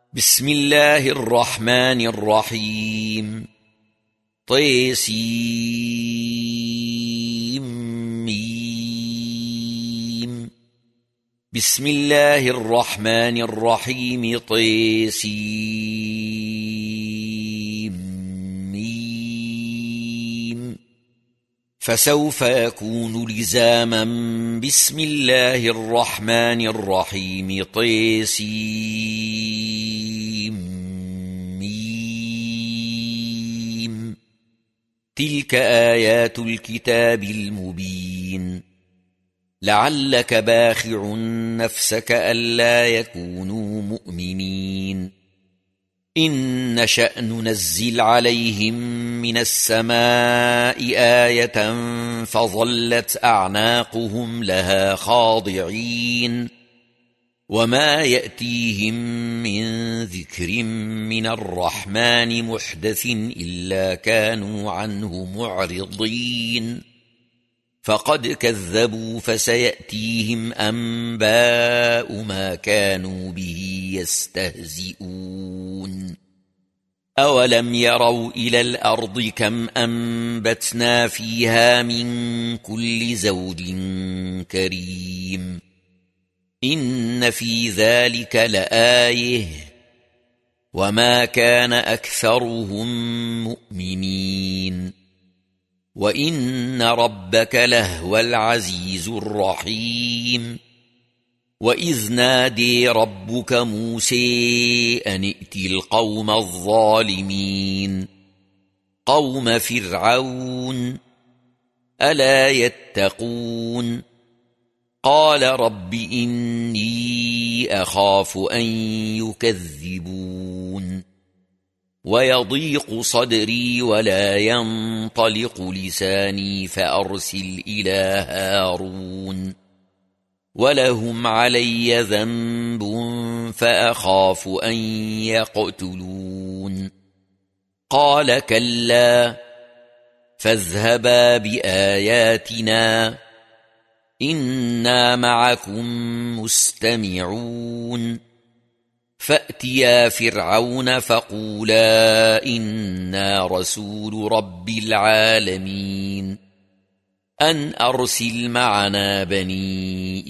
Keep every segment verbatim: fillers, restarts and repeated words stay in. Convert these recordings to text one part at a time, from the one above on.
بسم الله الرحمن الرحيم. طيسيم. بسم الله الرحمن الرحيم. طيسيم. فسوف يكون لزاما. بسم الله الرحمن الرحيم. طيسيم. تلك آيات الكتاب المبين. لعلك باخع نفسك ألا يكونوا مؤمنين. إن نشأ ننزل عليهم من السماء آية فظلت أعناقهم لها خاضعين. وما يأتيهم من ذكر من الرحمن محدث إلا كانوا عنه معرضين. فقد كذبوا فسيأتيهم أنباء ما كانوا به يستهزئون. أولم يروا إلى الأرض كم أنبتنا فيها من كل زوج كريم. إن في ذلك لآية وما كان أكثرهم مؤمنين. وإن ربك لهو العزيز الرحيم. وإذ نادي ربك موسى أن ائت القوم الظالمين قوم فرعون ألا يتقون. قال رب إني أخاف أن يكذبون. ويضيق صدري ولا ينطلق لساني فأرسل إلى هارون ولهم علي ذنب فأخاف أن يقتلون. قال كلا فاذهبا بآياتنا إنا معكم مستمعون. فأتيا فرعون فقولا إنا رسول رب العالمين أن أرسل معنا بني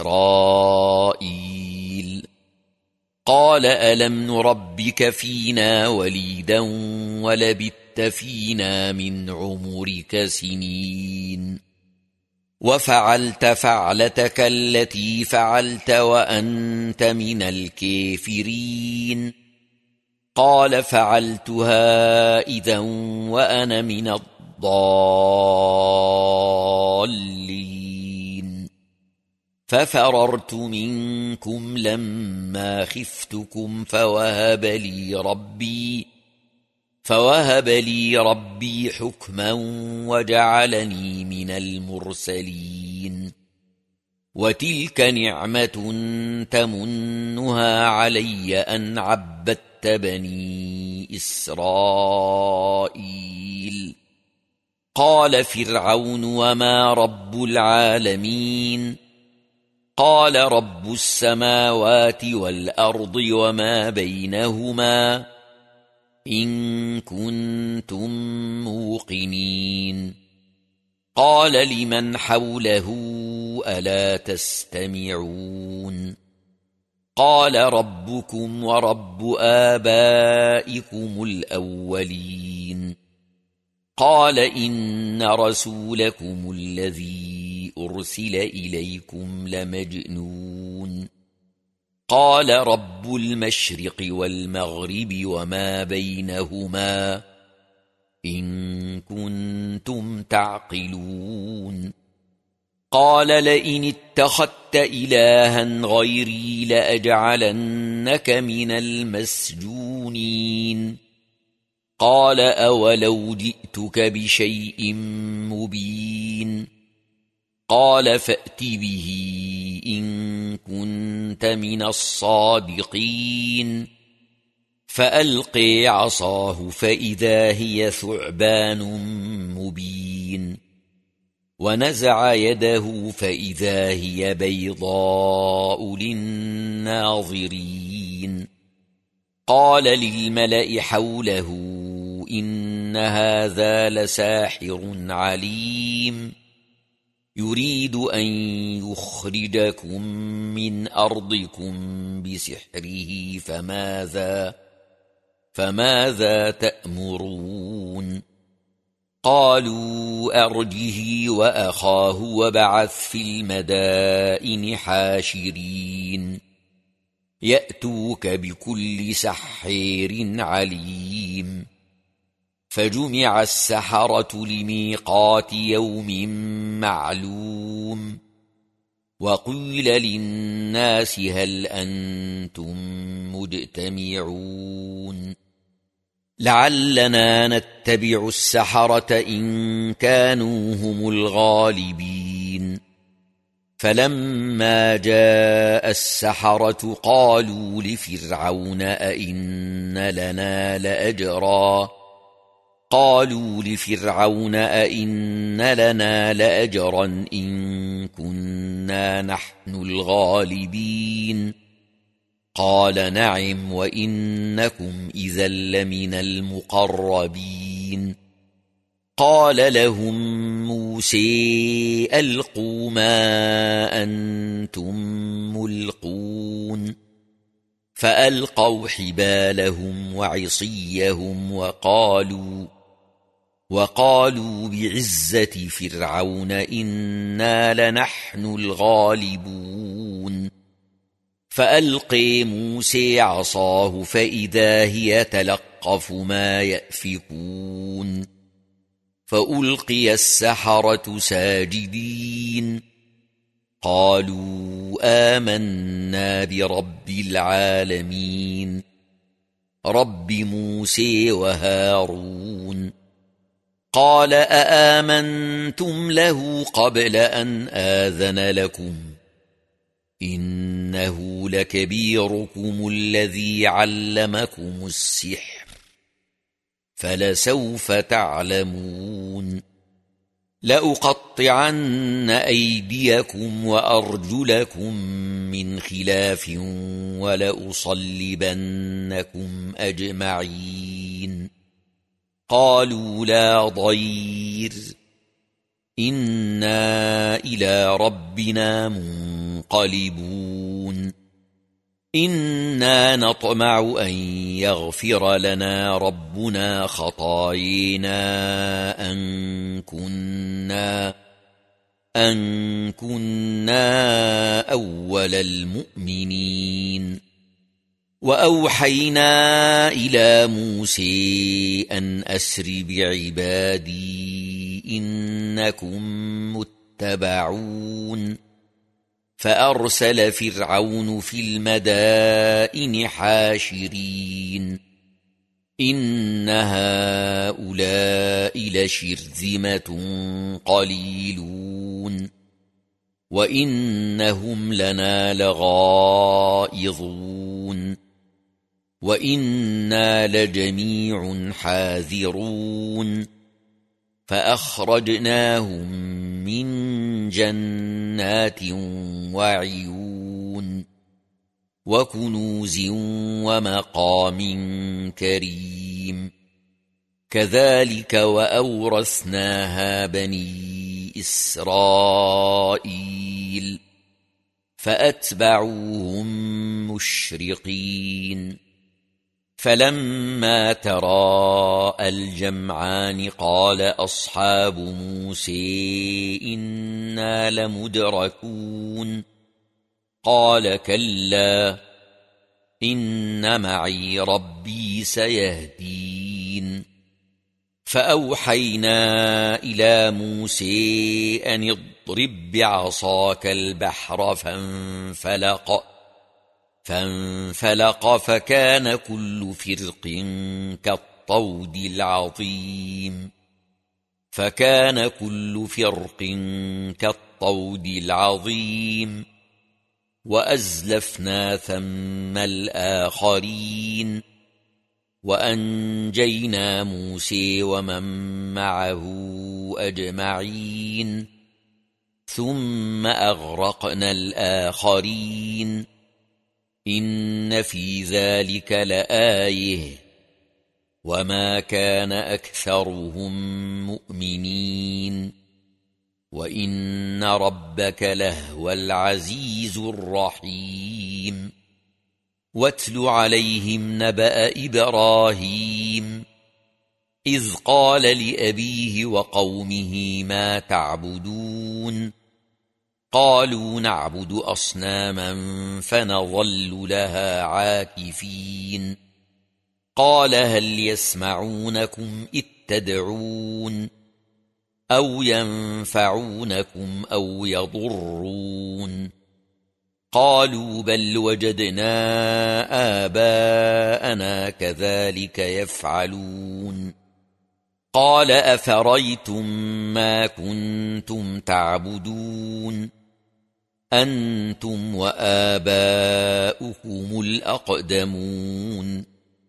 إسرائيل. قال ألم نربك فينا وليدا ولبثت فينا من عمرك سنين وفعلت فعلتك التي فعلت وأنت من الكافرين. قال فعلتها إذا وأنا من الضالين. ففررت منكم لما خفتكم فوهب لي ربي فوهب لي ربي حكما وجعلني من المرسلين. وتلك نعمة تمنها علي أن عبدت بني إسرائيل. قال فرعون وما رب العالمين. قال رب السماوات والأرض وما بينهما إن كنتم موقنين. قال لمن حوله ألا تستمعون. قال ربكم ورب آبائكم الأولين. قال إن رسولكم الذي أرسل إليكم لمجنون. قال رب المشرق والمغرب وما بينهما إن كنتم تعقلون. قال لئن اتخذت إلها غيري لأجعلنك من المسجونين. قال أولو جئتك بشيء مبين. قال فأت به إن كنت من الصادقين. فألقي عصاه فإذا هي ثعبان مبين. ونزع يده فإذا هي بيضاء للناظرين قال للملأ حوله إن هذا لساحر عليم يريد أن يخرجكم من أرضكم بسحره فماذا فماذا تأمرون قالوا أرجه وأخاه وابعث في المدائن حاشرين يأتوك بكل سحير عليم فجمع السحرة لميقات يوم معلوم وقيل للناس هل أنتم مجتمعون لعلنا نتبع السحرة إن كانوا هم الغالبين فلما جاء السحرة قالوا لفرعون أئن لنا لأجرا قالوا لفرعون أئن لنا لأجرا إن كنا نحن الغالبين قال نعم وإنكم إذا لمن المقربين قال لهم موسى ألقوا ما أنتم ملقون فألقوا حبالهم وعصيهم وقالوا وقالوا بعزة فرعون إنا لنحن الغالبون فألقي موسى عصاه فإذا هي تلقف ما يأفكون فألقي السحرة ساجدين قالوا آمنا برب العالمين رب موسى وهارون قال أآمنتم له قبل أن آذن لكم إنه لكبيركم الذي علمكم السحر فلسوف تعلمون لأقطعن أيديكم وأرجلكم من خلاف ولأصلبنكم أجمعين قالوا لا ضير إنا إلى ربنا منقلبون إنا نطمع أن يغفر لنا ربنا خطايانا أن كنا أن كنا أول المؤمنين وأوحينا إلى موسى أن أسر بعبادي إنكم متبعون فأرسل فرعون في المدائن حاشرين إن هؤلاء لشرذمة قليلون وإنهم لنا لغائظون وإنا لجميع حاذرون فأخرجناهم من جنات وعيون وكنوز ومقام كريم كذلك وأورثناها بني إسرائيل فأتبعوهم مشرقين فلما تراءى الجمعان قال أصحاب موسى إنا لمدركون قال كلا إن معي ربي سيهدين فأوحينا إلى موسى أن اضرب بعصاك البحر فانفلق فانفلق فكان كل فرق كالطود العظيم فكان كل فرق كالطود العظيم وأزلفنا ثم الآخرين وأنجينا موسى ومن معه أجمعين ثم أغرقنا الآخرين إن إن في ذلك لآية وما كان أكثرهم مؤمنين وإن ربك لهو العزيز الرحيم واتل عليهم نبأ إبراهيم إذ قال لأبيه وقومه ما تعبدون قالوا نعبد أصناما فنظل لها عاكفين قال هل يسمعونكم إذ تدعون أو ينفعونكم أو يضرون قالوا بل وجدنا آباءنا كذلك يفعلون قال أفريتم ما كنتم تعبدون أنتم وآباؤكم الأقدمون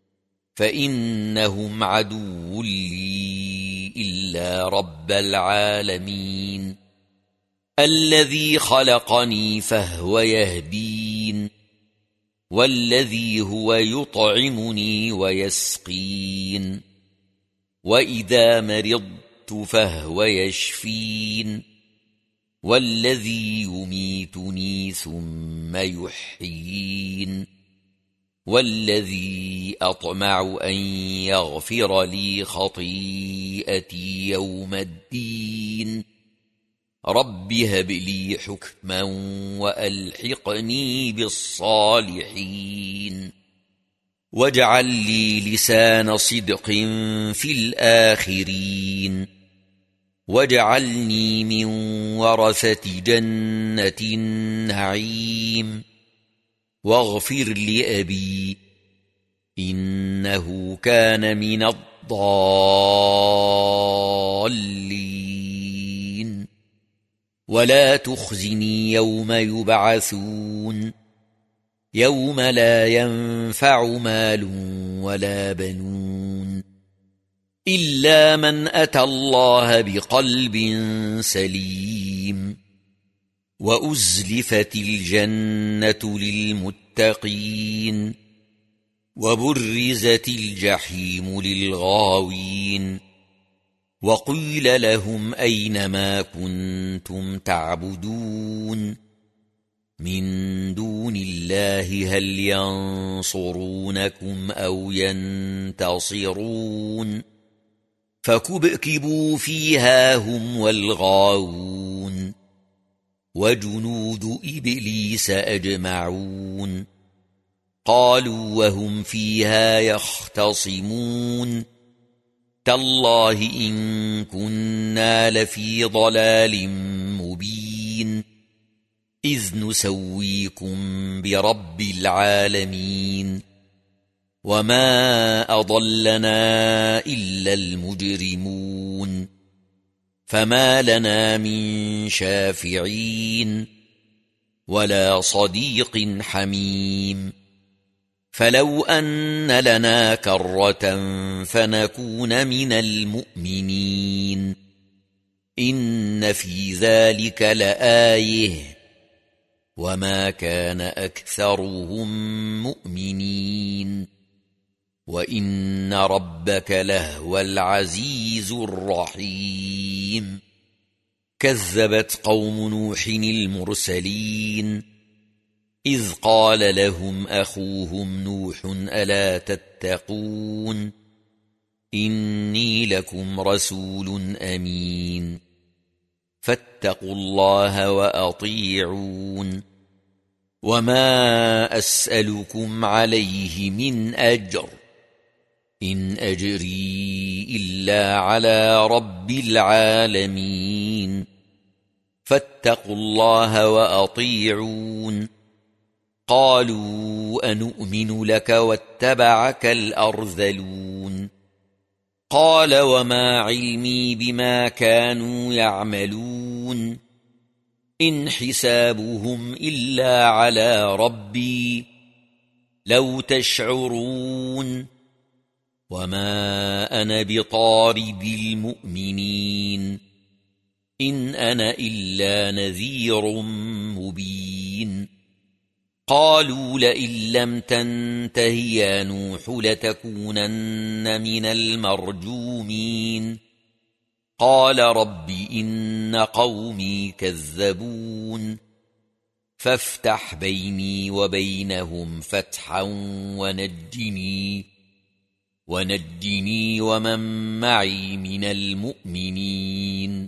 فإنهم عدو لي إلا رب العالمين الذي خلقني فهو يهدين والذي هو يطعمني ويسقين وإذا مرضت فهو يشفين والذي يميتني ثم يحيين والذي أطمع أن يغفر لي خطيئتي يوم الدين رب هب لي حكما وألحقني بالصالحين واجعل لي لسان صدق في الآخرين واجعلني من ورثة جنة النعيم واغفر لأبي إنه كان من الضالين ولا تخزني يوم يبعثون يوم لا ينفع مال ولا بنون إلا من أتى الله بقلب سليم وأزلفت الجنة للمتقين وبرزت الجحيم للغاوين وقيل لهم أين ما كنتم تعبدون من دون الله هل ينصرونكم أو ينتصرون فكبكبوا فيها هم والغاوون وجنود إبليس أجمعون قالوا وهم فيها يختصمون تالله إن كنا لفي ضلال مبين إذ نسويكم برب العالمين وما أضلنا إلا المجرمون فما لنا من شافعين ولا صديق حميم فلو أن لنا كرة فنكون من المؤمنين إن في ذلك لآية وما كان أكثرهم مؤمنين وإن ربك لهو العزيز الرحيم كذبت قوم نوح المرسلين إذ قال لهم أخوهم نوح ألا تتقون إني لكم رسول أمين فاتقوا الله وأطيعون وما أسألكم عليه من أجر إن أجري إلا على رب العالمين فاتقوا الله وأطيعون قالوا أنؤمن لك واتبعك الأرذلون قال وما علمي بما كانوا يعملون إن حسابهم إلا على ربي لو تشعرون وما أنا بطارد المؤمنين إن أنا إلا نذير مبين قالوا لئن لم تنته يا نوح لتكونن من المرجومين قال رب إن قومي كذبون فافتح بيني وبينهم فتحا ونجني ونجني ومن معي من المؤمنين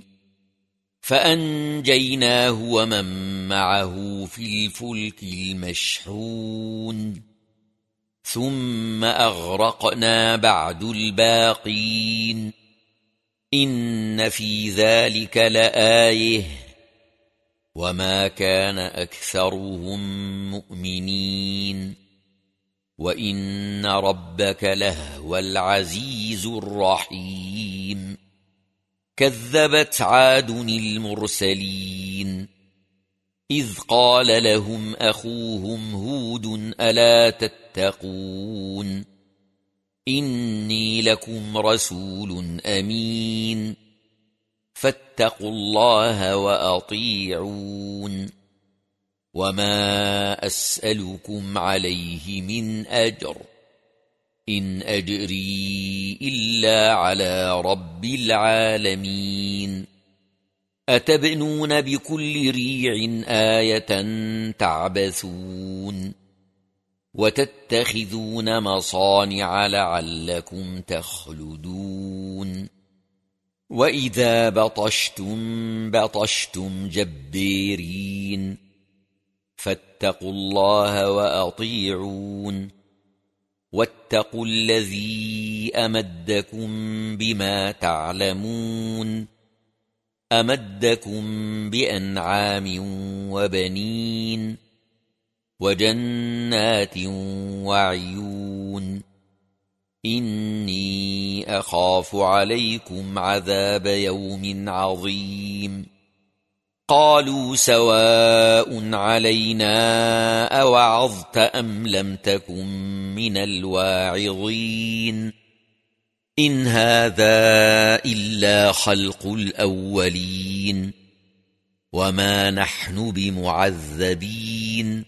فأنجيناه ومن معه في الفلك المشحون ثم أغرقنا بعد الباقين إن في ذلك لآية وما كان أكثرهم مؤمنين وإن ربك لهو العزيز الرحيم كذبت عاد المرسلين إذ قال لهم أخوهم هود ألا تتقون إني لكم رسول أمين فاتقوا الله وأطيعون وما أسألكم عليه من أجر إن أجري إلا على رب العالمين أتبنون بكل ريع آية تعبثون وتتخذون مصانع لعلكم تخلدون وإذا بطشتم بطشتم جبارين فاتقوا الله وأطيعون واتقوا الذي أمدكم بما تعلمون أمدكم بأنعام وبنين وجنات وعيون إني أخاف عليكم عذاب يوم عظيم قالوا سواء علينا أوعظت أم لم تكن من الواعظين إن هذا إلا خلق الأولين وما نحن بمعذبين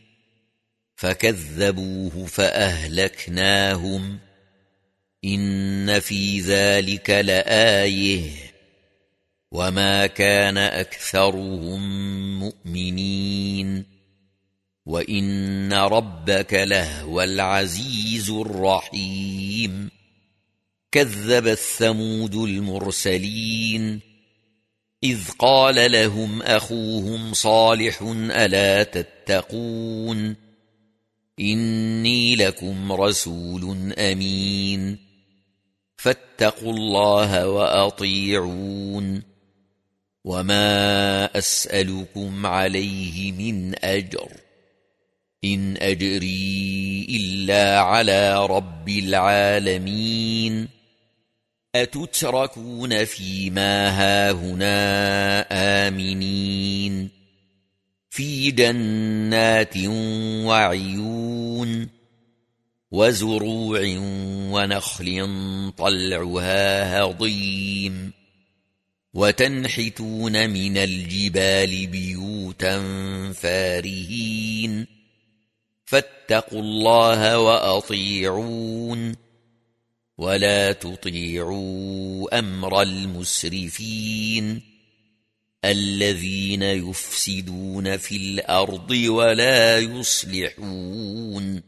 فكذبوه فأهلكناهم إن في ذلك لآية وما كان أكثرهم مؤمنين وإن ربك لهو العزيز الرحيم كذبت ثمود المرسلين إذ قال لهم أخوهم صالح ألا تتقون إني لكم رسول أمين فاتقوا الله وأطيعون وما أسألكم عليه من أجر إن أجري إلا على رب العالمين أتتركون فيما هاهنا آمنين في جنات وعيون وزروع ونخل طلعها هضيم وتنحتون من الجبال بيوتا فارهين فاتقوا الله وأطيعون ولا تطيعوا أمر المسرفين الذين يفسدون في الأرض ولا يصلحون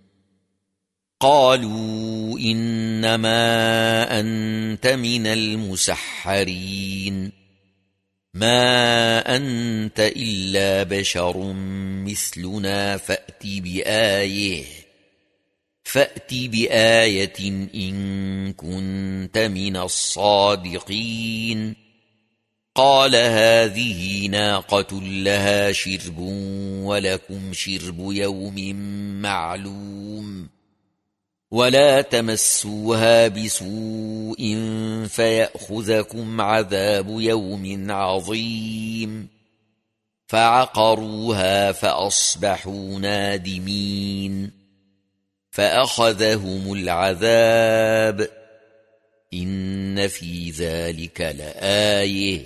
قالوا إنما أنت من المسحرين ما أنت إلا بشر مثلنا فأت بآية فأت بآية إن كنت من الصادقين قال هذه ناقة لها شرب ولكم شرب يوم معلوم ولا تمسوها بسوء فيأخذكم عذاب يوم عظيم فعقروها فأصبحوا نادمين فأخذهم العذاب إن في ذلك لآية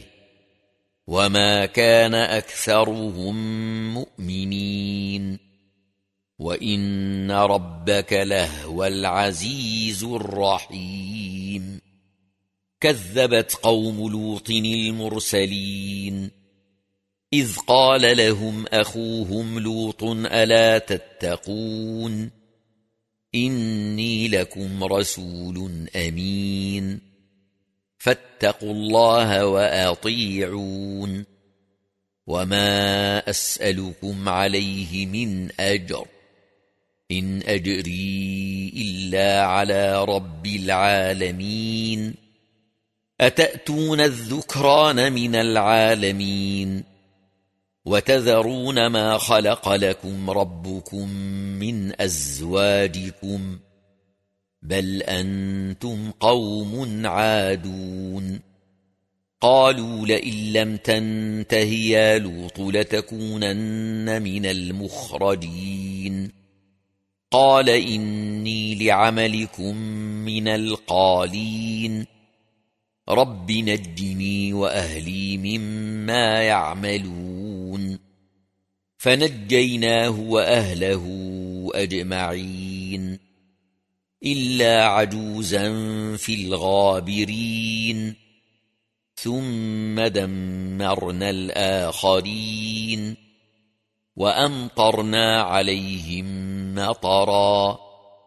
وما كان أكثرهم مؤمنين وإن ربك لهو العزيز الرحيم كذبت قوم لوط المرسلين إذ قال لهم أخوهم لوط ألا تتقون إني لكم رسول أمين فاتقوا الله وأطيعون وما أسألكم عليه من أجر إن أجري إلا على رب العالمين أتأتون الذكران من العالمين وتذرون ما خلق لكم ربكم من أزواجكم بل أنتم قوم عادون قالوا لئن لم تنته يا لوط لتكونن من المخرجين قال إني لعملكم من القالين رب نجني وأهلي مما يعملون فنجيناه وأهله أجمعين إلا عجوزا في الغابرين ثم دمرنا الآخرين وأمطرنا عليهم مطرا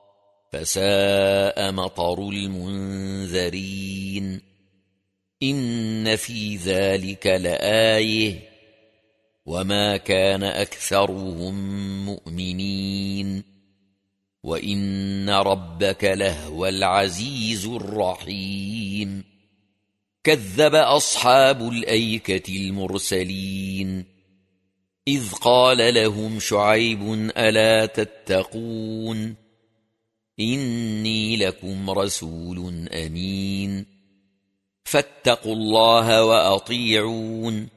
فساء مطر المنذرين إن في ذلك لآية وما كان أكثرهم مؤمنين وإن ربك لهو العزيز الرحيم كذب أصحاب الأيكة المرسلين إذ قال لهم شعيب ألا تتقون إني لكم رسول أمين فاتقوا الله وأطيعون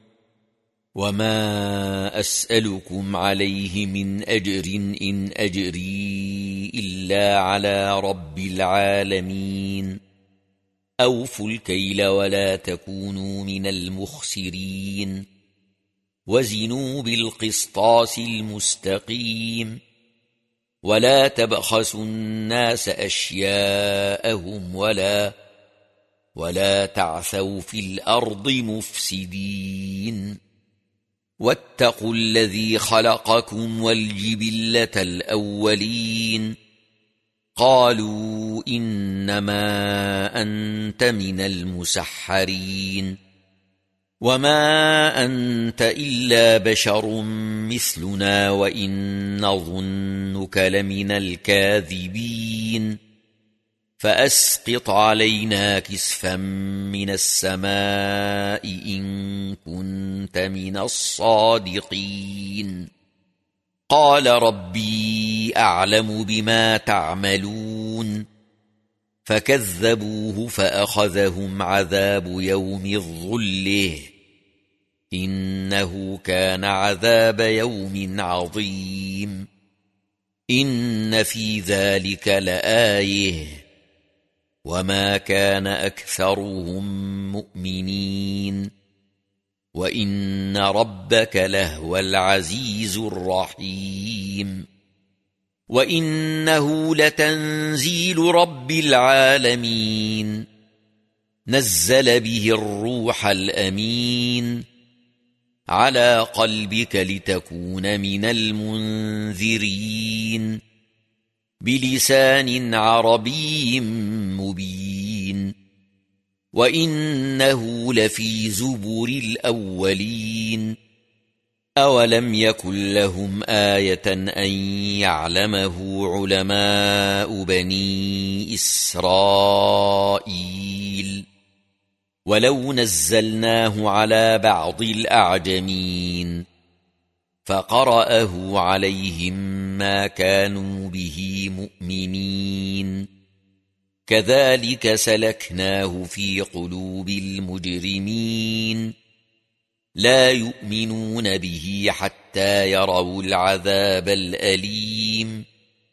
وما أسألكم عليه من أجر إن أجري إلا على رب العالمين أوفوا الكيل ولا تكونوا من المخسرين وزنوا بالقسطاس المستقيم ولا تبخسوا الناس أشياءهم ولا ولا تعثوا في الأرض مفسدين واتقوا الذي خلقكم والجبلة الأولين قالوا إنما أنت من المسحرين وما أنت إلا بشر مثلنا وإن نظنك لمن الكاذبين فأسقط علينا كسفا من السماء إن كنت من الصادقين قال ربي أعلم بما تعملون فكذبوه فأخذهم عذاب يوم الظله إنه كان عذاب يوم عظيم إن في ذلك لآية وما كان أكثرهم مؤمنين وإن ربك لهو العزيز الرحيم وإنه لتنزيل رب العالمين نزل به الروح الأمين على قلبك لتكون من المنذرين بلسان عربي مبين وإنه لفي زبر الأولين أولم يكن لهم آية أن يعلمه علماء بني إسرائيل ولو نزلناه على بعض الأعجمين فقرأه عليهم ما كانوا به مؤمنين كذلك سلكناه في قلوب المجرمين لا يؤمنون به حتى يروا العذاب الأليم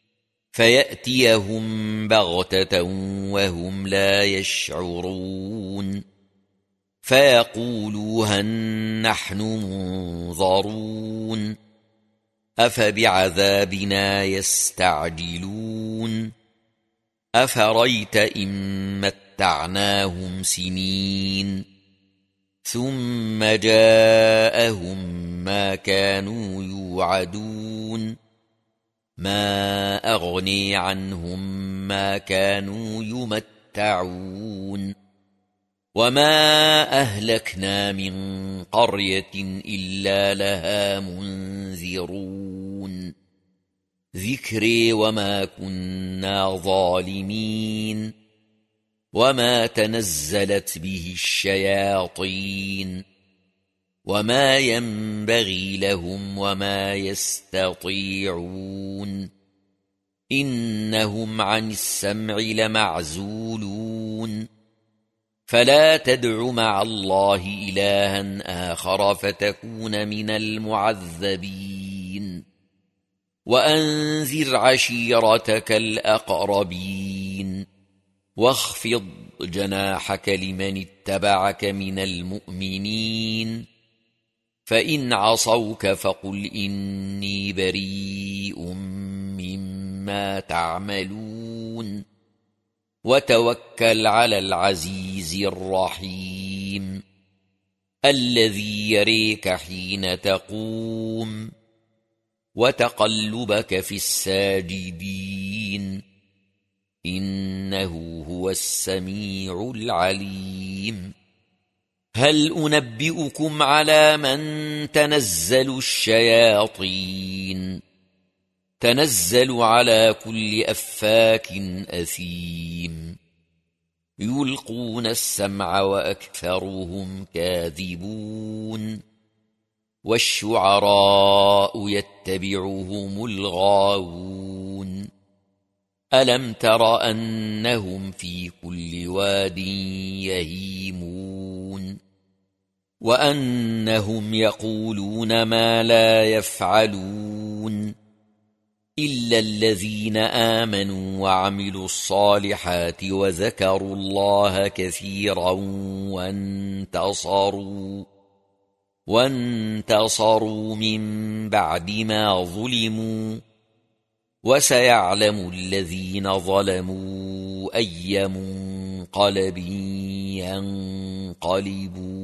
فيأتيهم بغتة وهم لا يشعرون فيقولوا هل نحن منظرون أفبعذابنا يستعجلون أفريت إن متعناهم سنين ثم جاءهم ما كانوا يوعدون ما أغني عنهم ما كانوا يمتعون وما أهلكنا من قرية إلا لها منذرون ذكري وما كنا ظالمين وما تنزلت به الشياطين وما ينبغي لهم وما يستطيعون إنهم عن السمع لمعزولون فلا تدع مع الله إلها آخر فتكون من المعذبين وأنذر عشيرتك الأقربين واخفض جناحك لمن اتبعك من المؤمنين فإن عصوك فقل إني بريء مما تعملون وتوكل على العزيز الرحيم الذي يريك حين تقوم وتقلبك في الساجدين إنه هو السميع العليم هل أنبئكم على من تنزل الشياطين تنزل على كل أفاك أثيم يلقون السمع وأكثرهم كاذبون والشعراء يتبعهم الغاوون ألم تر أنهم في كل واد يهيمون وأنهم يقولون ما لا يفعلون إلا الذين آمنوا وعملوا الصالحات وذكروا الله كثيرا وانتصروا وانتصروا من بعد ما ظلموا وسيعلم الذين ظلموا أي منقلب ينقلبون